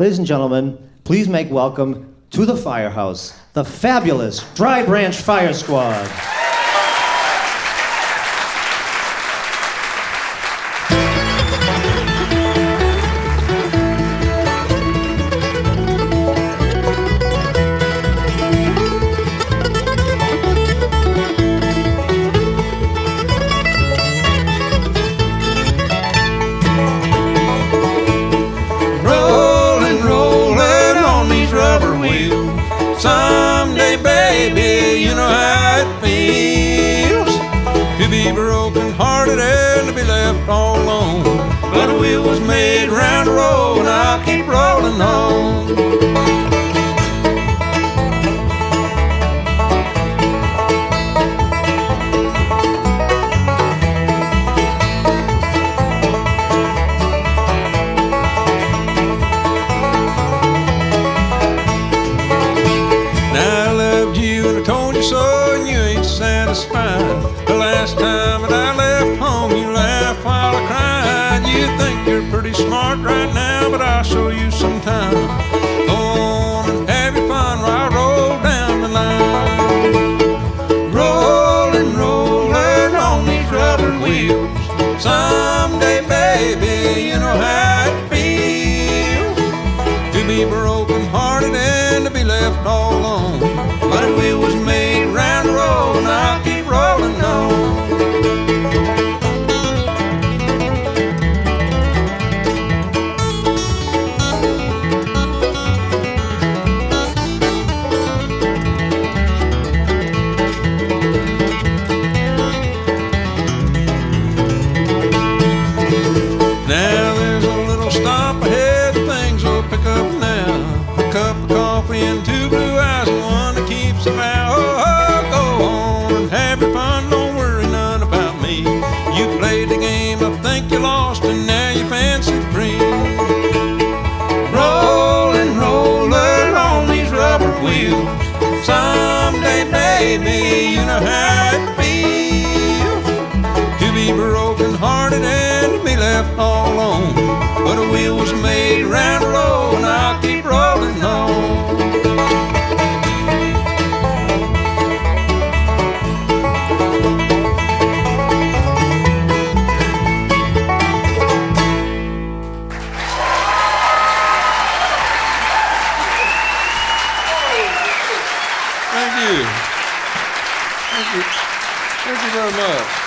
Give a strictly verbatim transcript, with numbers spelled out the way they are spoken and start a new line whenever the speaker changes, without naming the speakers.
Ladies and gentlemen, please make welcome to the firehouse, the fabulous Dry Branch Fire Squad.
Someday, baby, you know how it feels to be broken-hearted and to be left all alone. But a wheel was made round the road, and I'll keep rolling on. So and you ain't satisfied. The last time that I left home, you laughed while I cried. You think you're pretty smart right now, but I'll show you sometime. Go on and have your fun while I roll down the line. Rolling, rolling on these rubber wheels. Someday, baby, you know how it feels to be broken-hearted and to be left all alone. But a wheel was made round the road, and I'll keep rolling on. Now there's a little stop ahead, things will pick up now. A cup of coffee and two blue eyes and one that keeps them out. Oh, oh, go on and have your fun, don't worry none about me. You played the game, I think you lost, and now you're fancy free. Rolling, rolling on these rubber wheels. Someday, baby, you know how it feels to be broken-hearted and to be left all alone. But a wheel was made round the road, and I'll keep rolling on. Thank you. Thank you. Thank you very much.